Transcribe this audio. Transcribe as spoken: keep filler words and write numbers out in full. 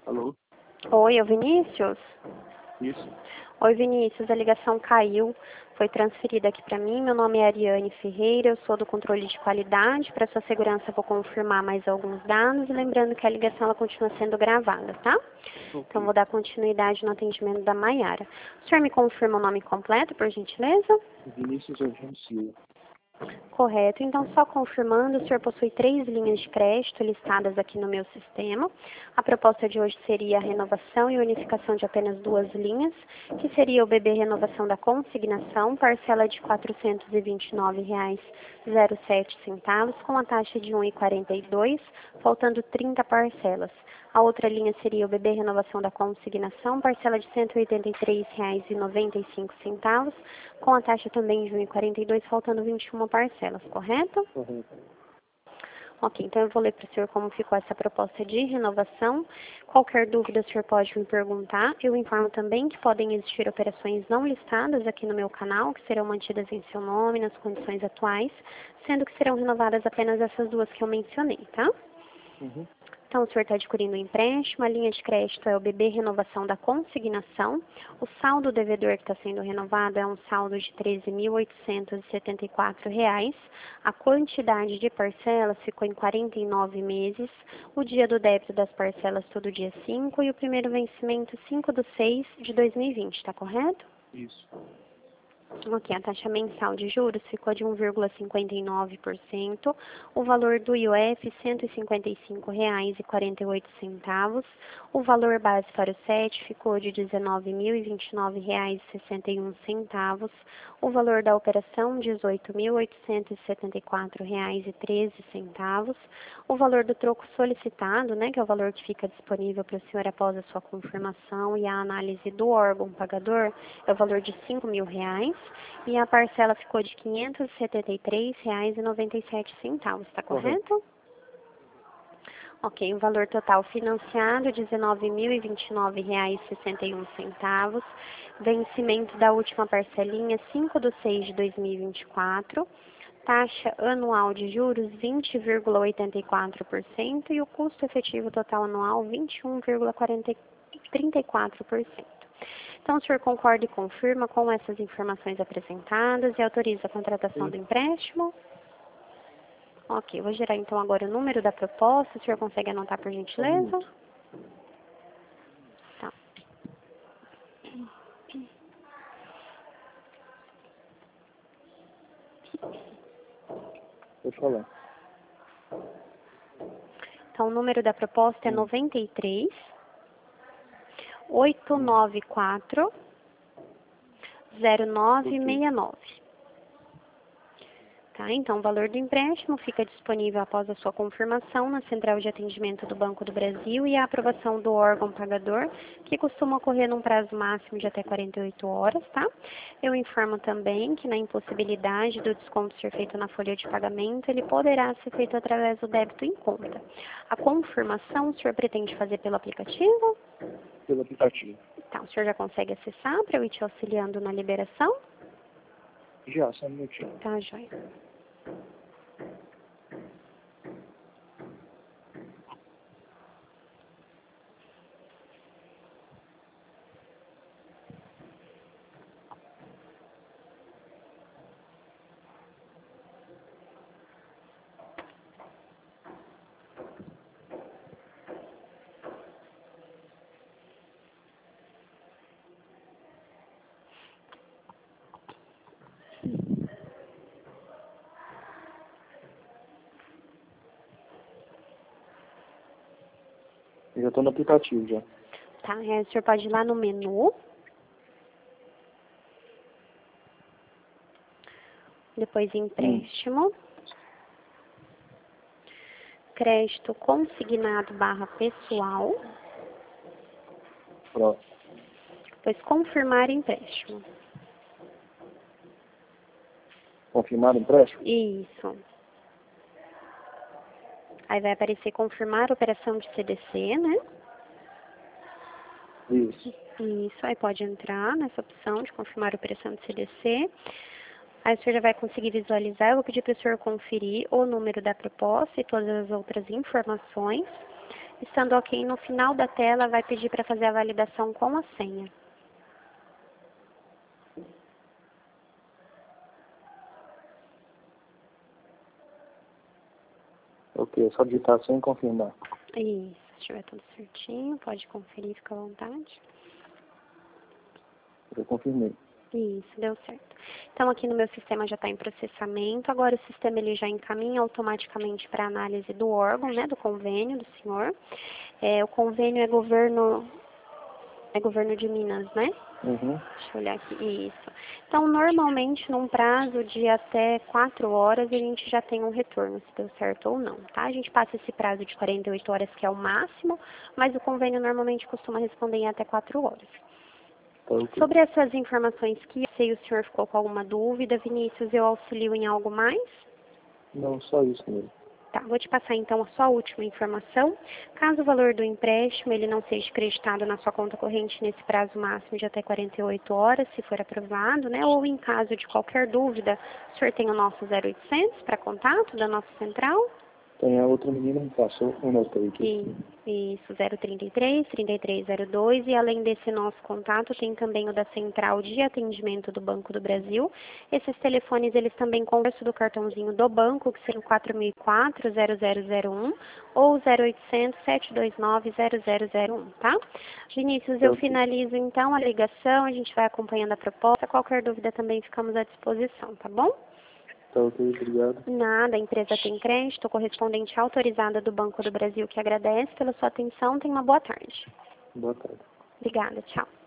Alô? Oi, é o Vinícius? Isso? Oi, Vinícius, a ligação caiu, foi transferida aqui para mim. Meu nome é Ariane Ferreira, eu sou do controle de qualidade. Para sua segurança, vou confirmar mais alguns dados. Lembrando que a ligação ela continua sendo gravada, tá? Ok. Então, vou dar continuidade no atendimento da Maiara. O senhor me confirma o nome completo, por gentileza? Vinícius Eugênio Silva. Correto. Então, só confirmando, o senhor possui três linhas de crédito listadas aqui no meu sistema. A proposta de hoje seria a renovação e unificação de apenas duas linhas, que seria o B B Renovação da Consignação, parcela de quatrocentos e vinte e nove reais e sete centavos, com a taxa de um real e quarenta e dois centavos, faltando trinta parcelas. A outra linha seria o B B Renovação da Consignação, parcela de cento e oitenta e três reais e noventa e cinco centavos, com a taxa também de um real e quarenta e dois centavos, faltando vinte e uma parcelas, correto? Correto. Ok, então eu vou ler para o senhor como ficou essa proposta de renovação. Qualquer dúvida o senhor pode me perguntar. Eu informo também que podem existir operações não listadas aqui no meu canal, que serão mantidas em seu nome, nas condições atuais, sendo que serão renovadas apenas essas duas que eu mencionei, tá? Uhum. Então, o senhor está adquirindo um empréstimo, a linha de crédito é o B B Renovação da Consignação. O saldo devedor que está sendo renovado é um saldo de treze mil oitocentos e setenta e quatro reais. A quantidade de parcelas ficou em quarenta e nove meses. O dia do débito das parcelas todo dia cinco e o primeiro vencimento cinco de seis de dois mil e vinte, está correto? Isso. Ok, a taxa mensal de juros ficou de um vírgula cinquenta e nove por cento, o valor do I O F cento e cinquenta e cinco reais e quarenta e oito centavos, o valor base para o S E T ficou de dezenove mil e vinte e nove reais e sessenta e um centavos, o valor da operação dezoito mil oitocentos e setenta e quatro reais e treze centavos, o valor do troco solicitado, né, que é o valor que fica disponível para o senhor após a sua confirmação e a análise do órgão pagador, é o valor de cinco mil reais. E a parcela ficou de quinhentos e setenta e três reais e noventa e sete centavos, está correto? Ok, o valor total financiado, dezenove mil e vinte e nove reais e sessenta e um centavos. Vencimento da última parcelinha, cinco de seis de dois mil e vinte e quatro. Taxa anual de juros, vinte vírgula oitenta e quatro por cento. E o custo efetivo total anual, vinte e um vírgula trinta e quatro por cento. Então, o senhor concorda e confirma com essas informações apresentadas e autoriza a contratação Sim. do empréstimo? Ok, vou gerar então agora o número da proposta. O senhor consegue anotar por Só um gentileza? minuto. Tá. Pode falar. Então, o número da proposta é Hum. noventa e três, oitocentos e noventa e quatro, zero nove Ok. seis nove. Tá, então, o valor do empréstimo fica disponível após a sua confirmação na Central de Atendimento do Banco do Brasil e a aprovação do órgão pagador, que costuma ocorrer num prazo máximo de até quarenta e oito horas, tá? Eu informo também que na impossibilidade do desconto ser feito na folha de pagamento, ele poderá ser feito através do débito em conta. A confirmação o senhor pretende fazer pelo aplicativo? Pelo aplicativo. Tá, o senhor já consegue acessar para eu ir te auxiliando na liberação? Já, só um minutinho. Tá, joia. Eu já estou no aplicativo já. Tá, é, o senhor pode ir lá no menu. Depois empréstimo. Crédito consignado barra pessoal. Pronto. Depois confirmar empréstimo. Confirmar o empréstimo? Isso. Aí vai aparecer confirmar operação de C D C, né? Isso. Isso, aí pode entrar nessa opção de confirmar operação de C D C. Aí o senhor já vai conseguir visualizar. Eu vou pedir para o senhor conferir o número da proposta e todas as outras informações. Estando ok, no final da tela vai pedir para fazer a validação com a senha. Ok, é só digitar sem confirmar. Isso, se estiver tudo certinho, pode conferir, fica à vontade. Eu confirmei. Isso, deu certo. Então, aqui no meu sistema já está em processamento. Agora o sistema ele já encaminha automaticamente para análise do órgão, né, do convênio do senhor. É, o convênio é governo, é governo de Minas, né? Uhum. Deixa eu olhar aqui. Isso. Então, normalmente, num prazo de até quatro horas, a gente já tem um retorno, se deu certo ou não, tá? A gente passa esse prazo de quarenta e oito horas, que é o máximo, mas o convênio normalmente costuma responder em até quatro horas. Tá ok. Sobre essas informações que eu sei, o senhor ficou com alguma dúvida, Vinícius, eu auxilio em algo mais? Não, só isso mesmo. Tá, vou te passar então a sua última informação. Caso o valor do empréstimo ele não seja creditado na sua conta corrente nesse prazo máximo de até quarenta e oito horas, se for aprovado, né? Ou em caso de qualquer dúvida, o senhor tem o nosso zero oitocentos para contato da nossa central? Tem a outra menina me passou um notei aqui. E, isso, zero trinta e três, trinta e três zero dois, e além desse nosso contato, tem também o da Central de Atendimento do Banco do Brasil. Esses telefones, eles também conversam do cartãozinho do banco, que seria o quatro mil e quatro, zero zero zero um, ou zero oitocentos, sete dois nove, zero zero zero um, tá? Vinícius, eu Ok. finalizo então a ligação, a gente vai acompanhando a proposta, qualquer dúvida também ficamos à disposição, tá bom? Tá ok, obrigado. Nada, a empresa tem crédito, correspondente autorizada do Banco do Brasil que agradece pela sua atenção. Tenha uma boa tarde. Boa tarde. Obrigada, tchau.